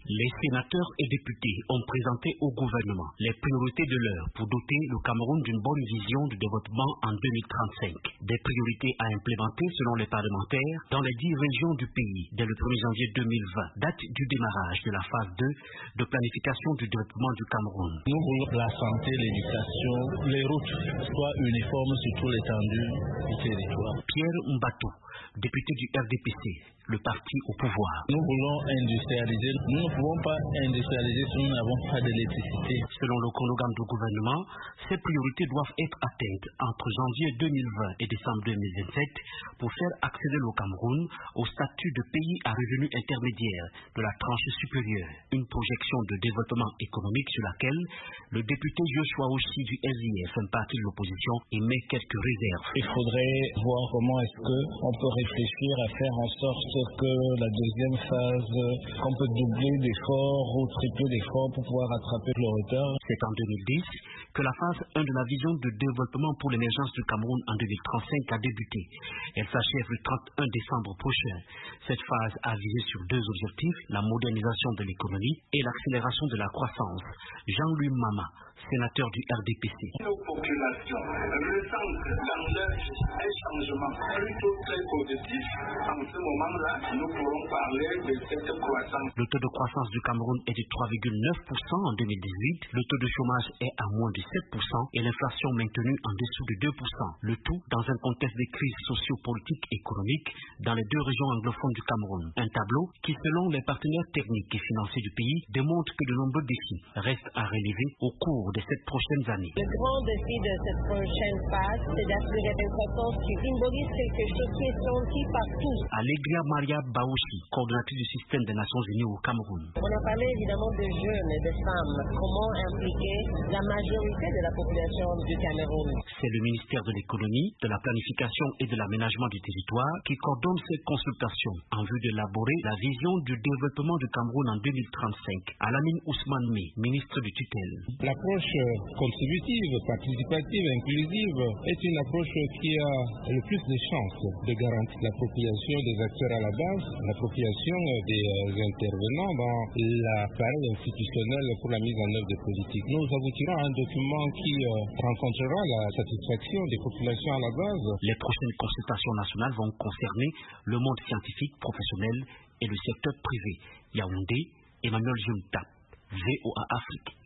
Les sénateurs et députés ont présenté au gouvernement les priorités de l'heure pour doter le Cameroun d'une bonne vision du développement en 2035. Des priorités à implémenter selon les parlementaires dans les 10 régions du pays dès le 1er janvier 2020, date du démarrage de la phase 2 de planification du développement du Cameroun. Nous voulons que la santé, l'éducation, les routes soient uniformes sur tout l'étendue du territoire. Pierre Mbatou, député du RDPC, le parti au pouvoir. Nous voulons industrialiser. Nous ne pouvons pas industrialiser si nous n'avons pas d'électricité. Selon le chronogramme du gouvernement, ces priorités doivent être atteintes entre janvier 2020 et décembre 2027 pour faire accéder le Cameroun au statut de pays à revenu intermédiaire de la tranche supérieure. Une projection de développement économique sur laquelle le député Joshua aussi du SIF, un parti de l'opposition, émet quelques réserves. Il faudrait voir comment est-ce qu'on peut réfléchir à faire en sorte que la deuxième phase, qu'on peut doubler d'efforts ou tripler d'efforts pour pouvoir rattraper le retard. C'est en 2010 que la phase 1 de la vision de développement pour l'émergence du Cameroun en 2035 a débuté. Elle s'achève le 31 décembre prochain. Cette phase a visé sur deux objectifs, la modernisation de l'économie et l'accélération de la croissance. Jean-Louis Mama, sénateur du RDPC. Nos populations ressentent dans leur un changement plutôt très positif. En ce moment-là, nous pourrons parler de cette croissance. Le taux de croissance du Cameroun est de 3,9% en 2018. Le taux de chômage est à moins de 7% et l'inflation maintenue en dessous de 2%. Le tout dans un contexte de crise socio-politique et économique dans les deux régions anglophones du Cameroun. Un tableau qui, selon les partenaires techniques et financiers du pays, démontre que de nombreux défis restent à relever au cours de ces prochaines années. Le grand défi de cette prochaine phase, c'est d'assurer une croissance qui symbolise quelque chose qui est senti partout. Allegria Maria Baouchi, coordonnatrice du système des Nations Unies au Cameroun. On a parlé évidemment de jeunes et de femmes. Comment impliquer la majorité de la population du Cameroun? C'est le ministère de l'économie, de la planification et de l'aménagement du territoire qui coordonne ces consultations en vue d'élaborer la vision du développement du Cameroun en 2035. Alamine Ousmane Mé, ministre du tutelle. L'approche contributive, participative, inclusive est une approche qui a le plus de chances de garantir l'appropriation des acteurs à la base, l'appropriation des intervenants dans l'appareil institutionnel pour la mise en œuvre des politiques. Nous aboutirons à un document qui rencontrera la satisfaction des populations à la base. Les prochaines consultations nationales vont concerner le monde scientifique, professionnel et le secteur privé. Yaoundé, Emmanuel Junta, VOA Afrique.